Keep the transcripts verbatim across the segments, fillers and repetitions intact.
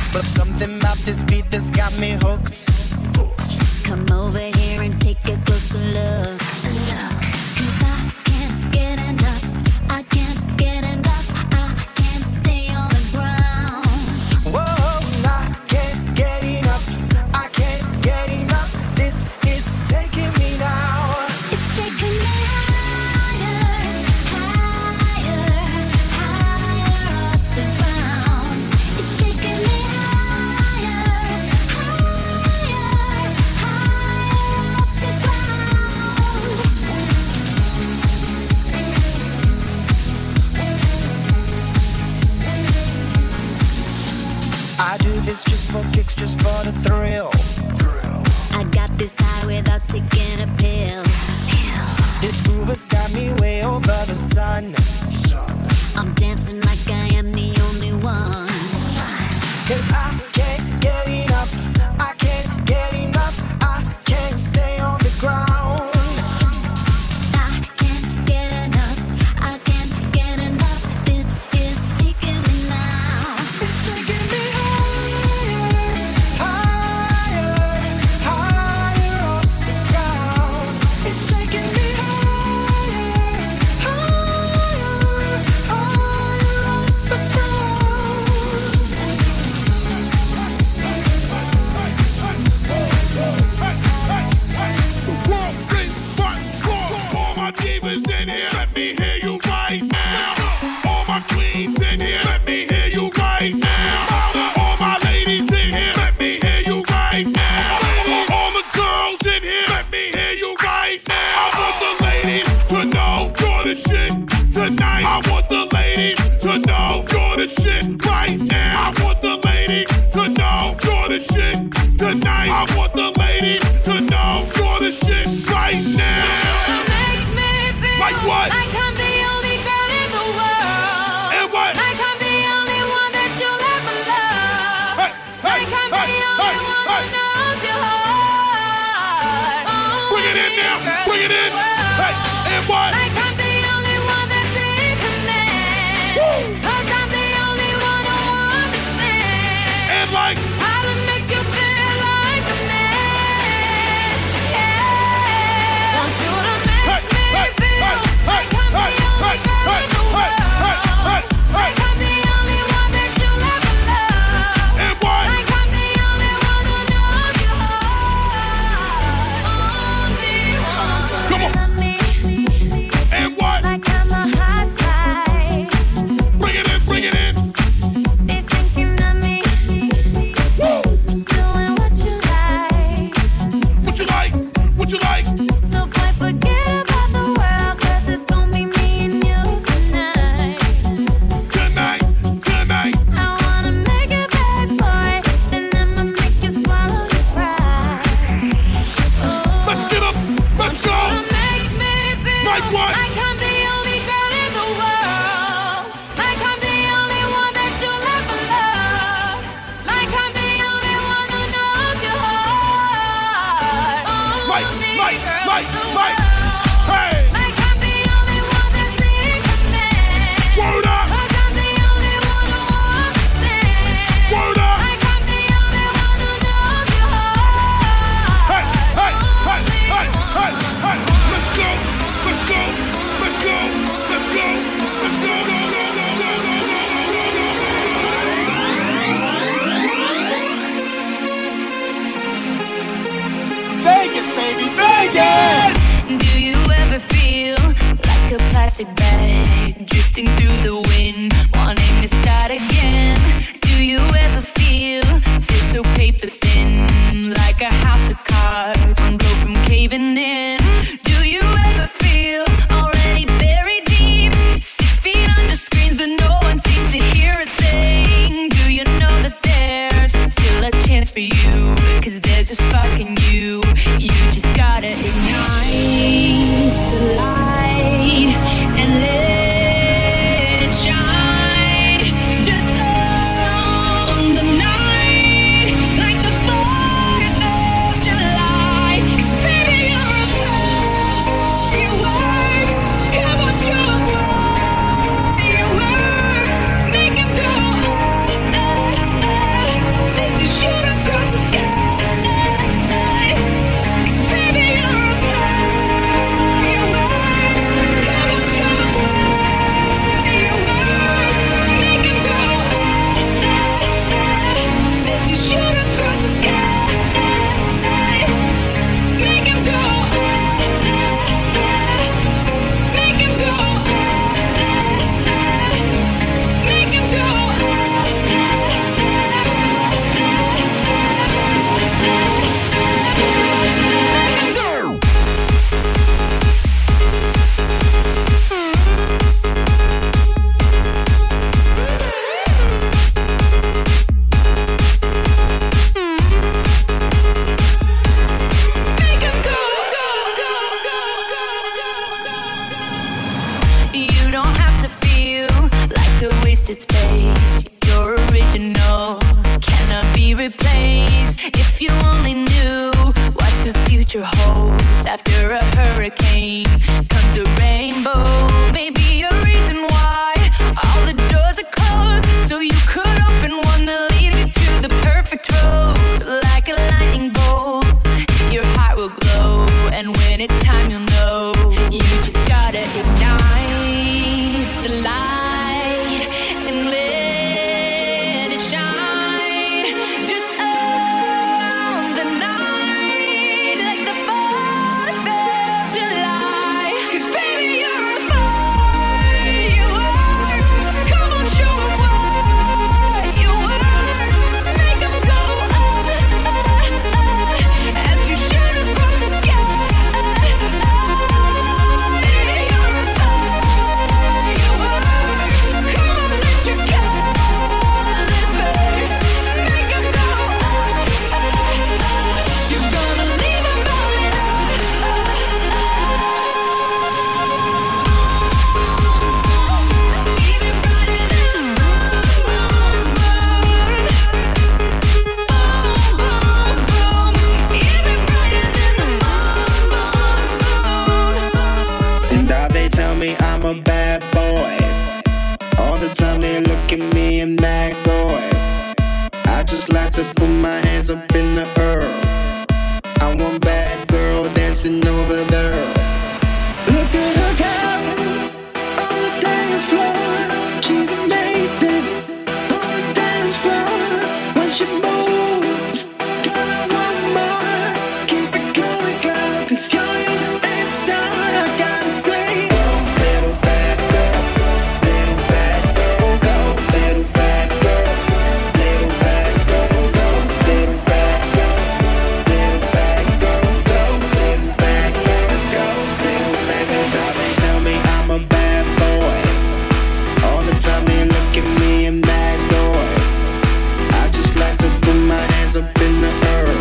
But something about this beat that's got me hooked. Come over here and take a closer look. Cause I can't get enough. I can't get enough. I can't stay on the ground. Whoa, I can't get enough. I can't get enough. This is taking me now. It's taking me higher, higher, higher off the ground. It's taking me higher, higher, higher off the ground. I do this just for kicks, just for the thrill. I got this high without taking a pill. This groove has got me way over the sun. I'm dancing like I am the only one. Cause I can't get enough. I can't get enough. I can't stay on the ground. I can't get enough. I can't get enough. This is taking me now. It's taking me higher, higher, higher off the ground. It's taking me higher, higher, higher off the ground. One, three, one, four. All my divas in here, let me hear you right now. All my queens in here, let me hear you right now. All my ladies in here, let me hear you right now. All the girls in here, let me hear you right now. I want the ladies to know you're the shit tonight. I want the ladies to know you're the shit right now. I want the ladies to know you're the shit tonight. I want the ladies to know you're the shit right now. Make me feel Like what? like I'm the only girl in the world. And what? Like I'm the only one that you'll ever love. Hey, hey, Like I'm hey, the only hey, one hey. who knows your heart. Bring it in Only now. girl Bring it the in. world. Hey, and what? Like I'm the only one that's in command. Woo. Cause I'm the only one who understands And like, how to make you feel like a man. Yeah. Want you to make hey, me hey, feel hey, hey, like I'm hey, the only hey, girl hey, in the hey, world. hey, hey, hey. Like I'm the only one that you'll ever love. And what? Like I'm the only one who knows your heart. Only one. Come on. Love me And what? like I'm a hot guy. Bring it in, bring it in. Be thinking of me, doing what you like. What you like? What you like? So boy, forget about the world, 'cause it's gonna be me and you tonight. Tonight, tonight. I wanna make it bad, boy, then I'ma make you swallow your pride. Oh, Let's get up. Let's go. want you to make me feel Like what? like I'm the only girl in the world. Like I'm the only one that you'll ever love. Like I'm the only one who knows your heart. Like, Only like, girl like, in the like. world. Hey, Like I'm the only one that's in command. word up. 'Cause I'm the only one who understands. Word up. Like I'm the only one who knows your Hey, heart. hey, hey, hey, hey, hey. Let's go. Let's go. Let's go. Let's go. Let's go. Go, go, go, go, go, go, go, go, go. Vegas, baby, Vegas! Do you ever feel like a plastic bag drifting through the wind, wanting to start again? Do you ever feel, feel so paper thin, like a house of cards, one blow from caving in? Do you ever feel already buried deep, six feet under screens but no one seems to hear a thing? Do you know that there's still a chance for you, 'cause there's a spark in you, you just gotta ignite the light and let it shine. Just own the night like the fourth of July. 'Cause baby, you're a firework. Come on, jump firework. Make it go. Oh, oh, oh. be replaced. If you only knew what the future holds after a hurricane comes a rainbow. Maybe a reason why all the doors are closed, so you could open one that leads you to the perfect road. Like a lightning bolt, your heart will glow, and when it's time you'll know. You just gotta ignite the light and let it shine. Just own the night like the fourth of July. 'Cause baby, you're a fire, you are. Come on, show 'em what you are. Make 'em go uh, uh, uh, as you shoot across the sky. Baby, you're a fire, you are. Come on, lift your colors burst. Make 'em go uh, uh, uh. You're gonna leave 'em going even brighter than the moon, even brighter than the moon. And all they tell me I'm a bad boy. All the time they look at me and that boy. I just like to put my hands up in the air. I want bad girl dancing over there. Look at her go on the dance floor. She's amazing on the dance floor. When she moves, girl, I want more. Keep it going, girl, 'cause you're a star. I gotta say, go, little bad girl, little bad girl, go, little bad girl, little bad girl, go, little bad girl, little bad girl, go, little bad girl, go, little bad girl. Now they tell me I'm a bad boy. All the time they look at me and that boy. I just like to put my hands up in the air.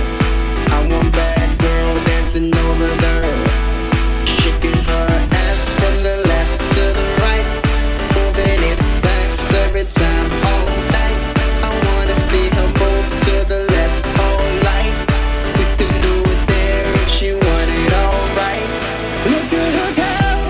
I want bad girl dancing over there. Shaking her ass from the left to the right. Moving it fast every time, all night. I wanna see her move to the left all night. We can do it there if she want it all right. Look at her go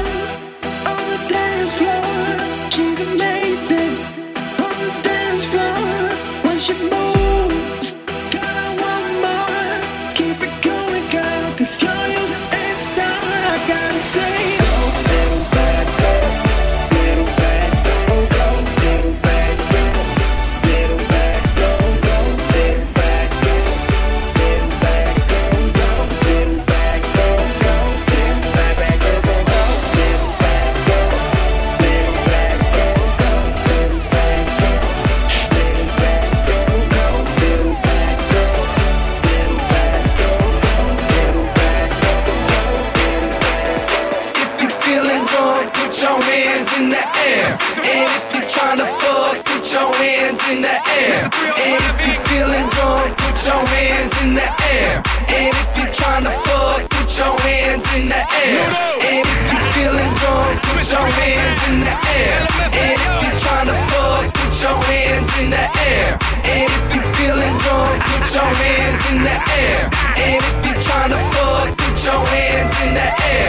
on the dance floor. She's amazing on the dance floor. When she moves, girl, I want more. Keep it going, girl, 'cause you're a star. I gotta say, go, little bad girl, little bad girl, go, little bad girl, little bad girl, go, little bad girl, little bad girl, go, little bad girl, go, little bad bad girl, go, go, little bad girl, little bad girl, go, little bad girl, little bad girl, go, little bad girl, little bad girl, go, little bad girl, go, little bad. If you feeling drunk, put your hands in the air. And if you tryna fuck, put your hands in the air. And if you feeling drunk, put your hands in the air. And if you tryna fuck, put your hands in the air. And if you feeling drunk, put your hands in the air. And if you tryna fuck, put your hands in the air. And if you feeling drunk, put your hands in the air. And if you tryna fuck, put your hands in the air.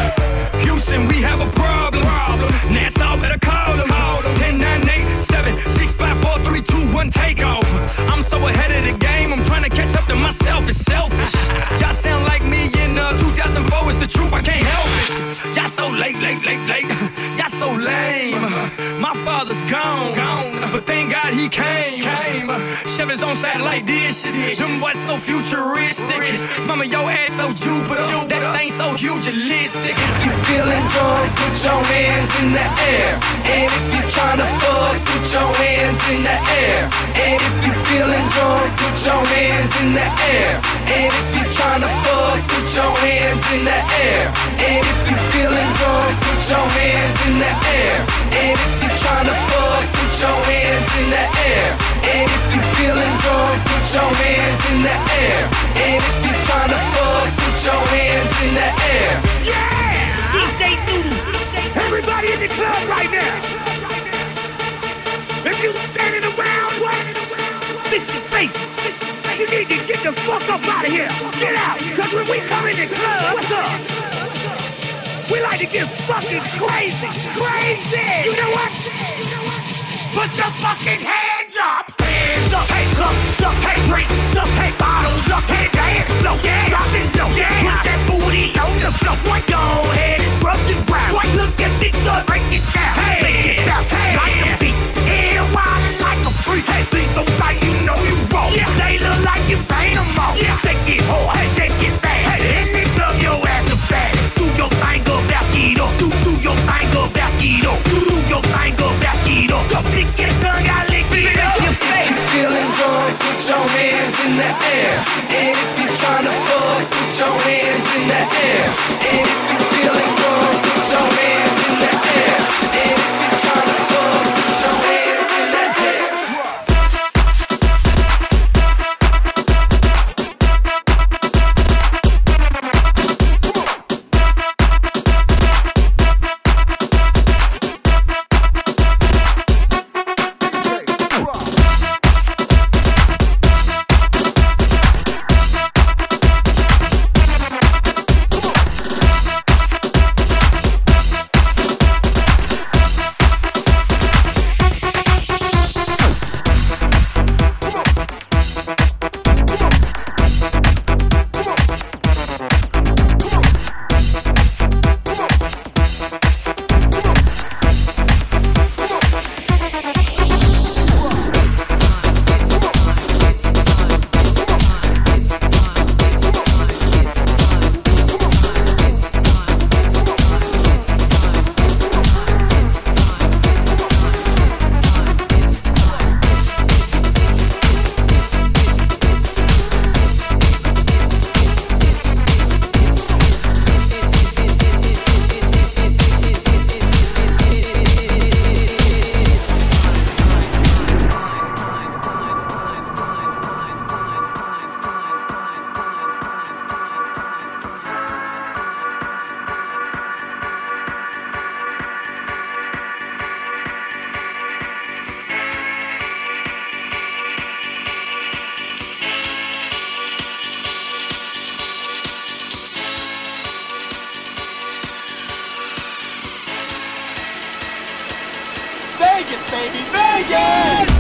Houston, we have a problem. Nassau, better call them. ten nine eight seven six five four three two one take off. I'm so ahead of the game, I'm trying to catch up to myself. It's selfish. Y'all sound like me in uh, two thousand four. It's the truth, I can't help it. Y'all so late, late, late, late. Y'all so lame. My father's gone, gone, but thank God he came. came. Chevys on satellite dishes. Them boys so futuristic. Mama, your ass so Jupiter. That thing so hugeistic. If you feeling drunk, put your hands in the air. And if you tryna fuck, put your hands in the air. And if you feeling drunk, put your hands in the air. And if you tryna fuck, put your hands in the air. And if you feeling drunk, put your hands in the air. And if you tryna fuck, put your hands in the air. And if you feeling drunk, put your hands in the air. And if you tryna fuck, put your hands in the air. Yeah! D J Noodle. Everybody in the club right now. If you standing around, what? Fix your face. ladies, you need to get the fuck up out of here. Get out, cause when we come in the club, what's up? We like to get fucking crazy, crazy. You know what? Put your fucking hands up. Hands up, hey, cups up, hey, drinks up, hey, bottles up, hey, dance low, yeah, drop it low, yeah. Put that booty on the floor, boy, go ahead and scrub the ground. Boy, look at me, good, break it down, hey, make it bounce, hey, like a beat, and wild like a freak. Hey, please don't fight, you know you wrong. Yeah. They look like you paint them all. Yeah. Shake it hard, hey, shake it fast. Hey, in the club, your ass the fattest. Do your thing, go back it up. Do do your thing, go back it up. Do do your thing, go back it up. Go stick your tongue out, lick it up. Your face. Feeling drunk, put your hands in the air. And if you're trying to fuck, put your hands in the air. And if you're feeling drunk, put your hands in the air. And if you're trying to fuck, put your hands in the air. Vegas, baby, Vegas!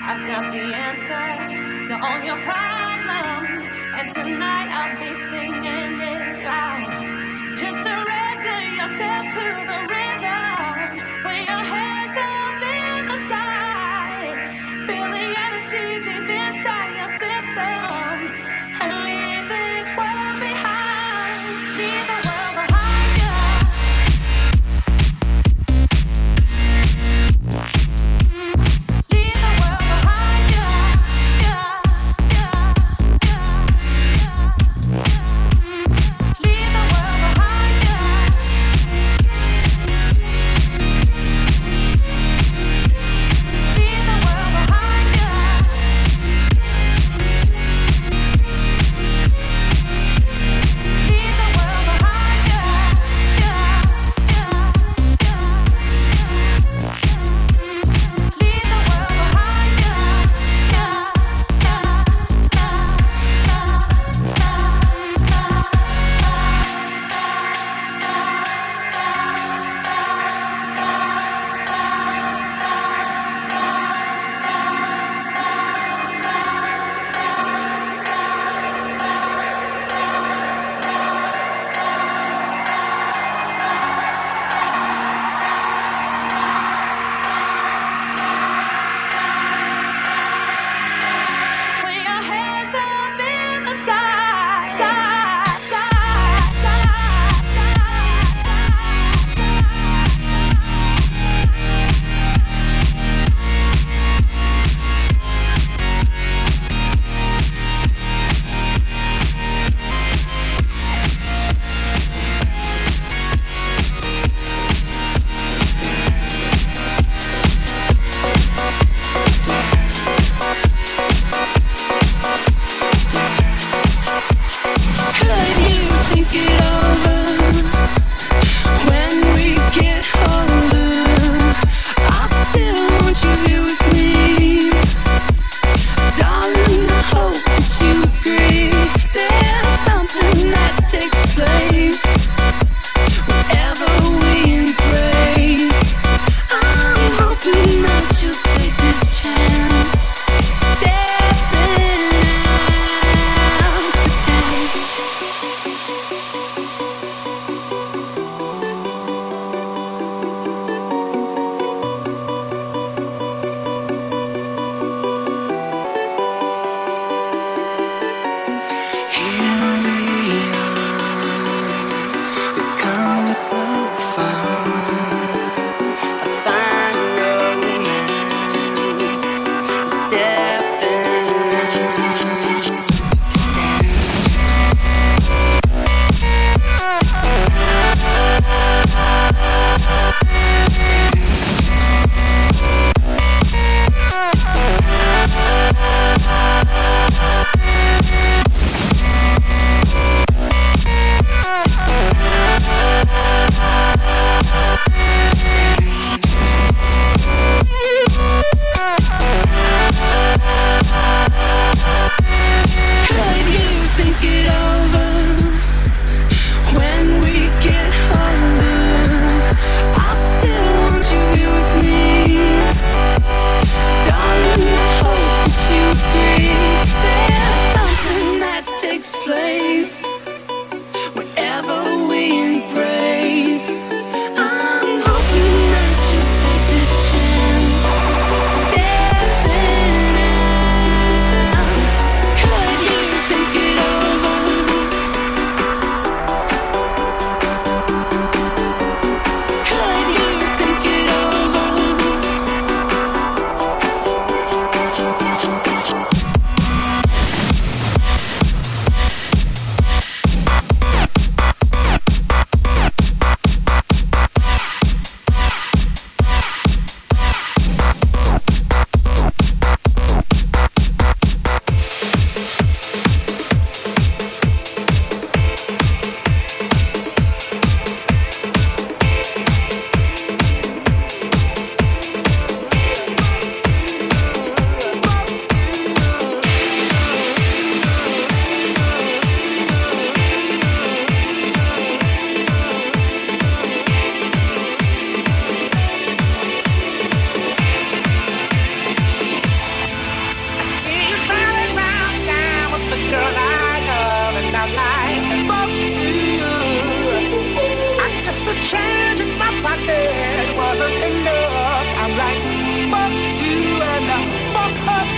I've got the answer to all your problems, and tonight I'll be singing it loud. Just surrender yourself to the rhythm. Put your hands up in the sky. Feel the energy deep inside your system, and leave this world behind. Leave the world behind you. Leave the world behind you. Yeah, yeah, yeah, yeah. Leave the world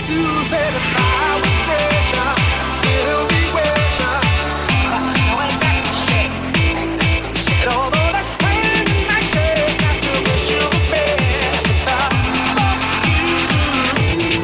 shoes and if I was greater, I'd still be waiting. Now ain't that some shit? Ain't that some shit? Although that's pain in my case, I still wish you the best. If I fuck you.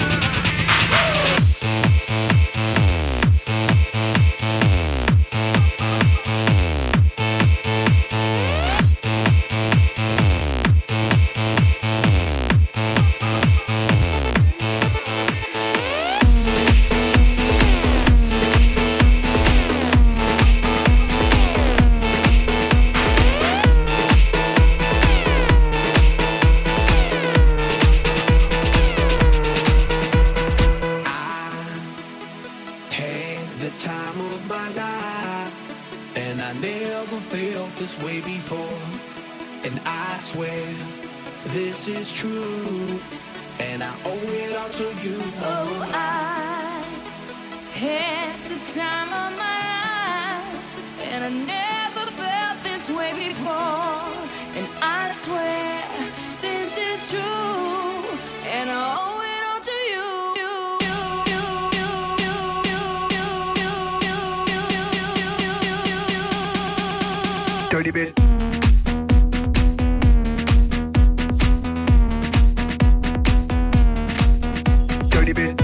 Had the time of my life, and I never felt this way before. And I swear this is true, and I owe it all to you. Oh, I had the time of my life, and I never felt this way before. And I swear this is true, and I owe it all to you. Dirty bit. Dirty bit.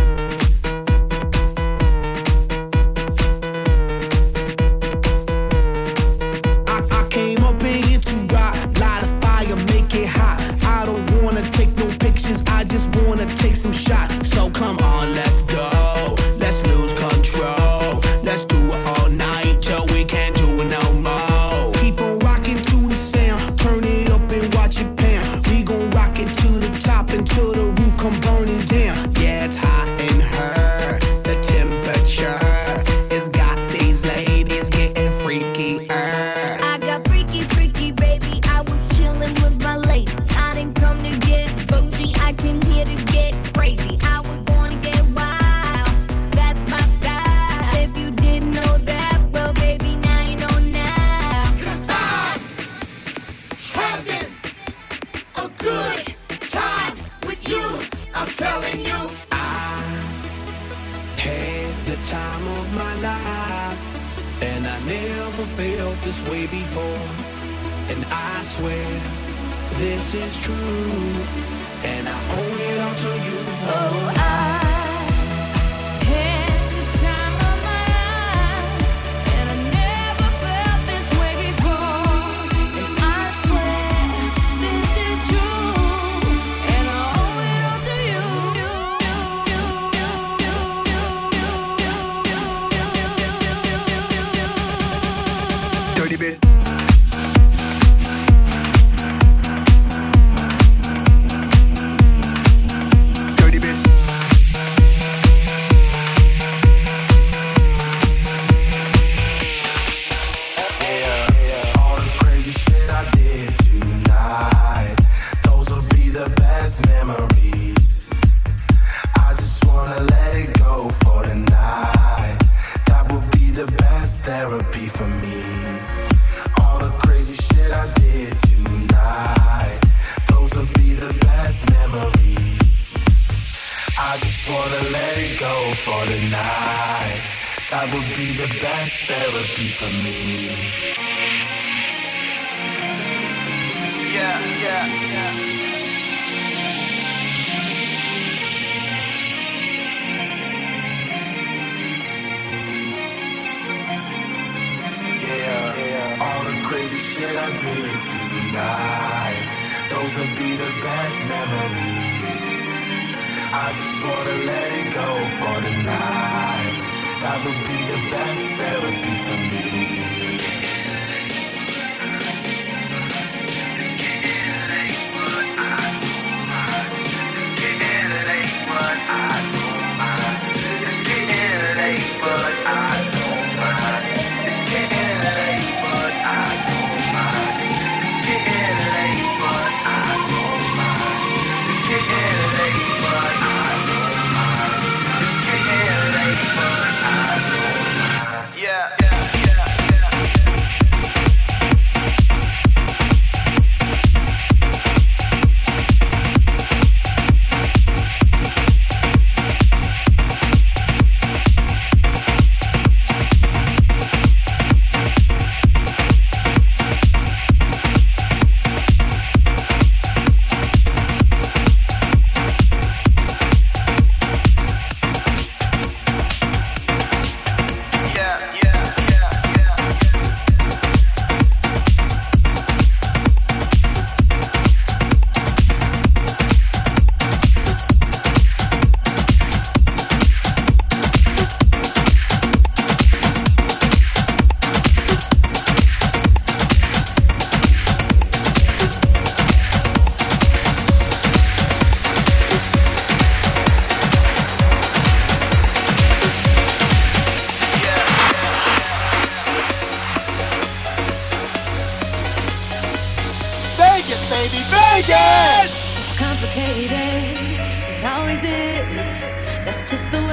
I, I came up in here to rock, light a fire, make it hot. I don't wanna take no pictures, I just wanna take some shots. So come on, let's go, let's lose control. Let's do it all night till we can't do it no more. Keep on rocking to the sound, turn it up and watch it pound. We gon' rock it to the top until the roof come burning down. Yeah, it's hot in her, the temperature has got these ladies getting freaky. I got freaky, freaky, baby. I was chillin' with my ladies. I didn't come to get bougie. I came here to get crazy. I was born to get wild. That's my style. If you didn't know that, well, baby, now you know now. I'm having a good time with you. I'm telling you. Had the time of my life, and I never felt this way before. And I swear this is true, and I owe it all to you. Oh, I had the time of my life, and I never felt this way before. And I swear this is true, and I owe it all to you. Dirty bit. Dirty bit. All the crazy shit I did tonight, those will be the best memories. I just wanna let it go for the night. That would be the best therapy for me. All the crazy shit I did tonight, those will be the best memories. I just wanna let it go for the night. That would be the best therapy for me. Yeah, yeah, yeah. Yeah, all the crazy shit I did tonight, those will be the best memories. I just wanna let it go for the night. That would be the best therapy for me. It's getting late, but I don't mind. It's getting late, but I don't mind. It's getting late, but I don't mind. It's getting late, but I don't mind. It's getting late, but I don't mind. It's getting late, but I don't mind. It's getting late, but I don't mind. Yeah, yeah, yeah, yeah. just the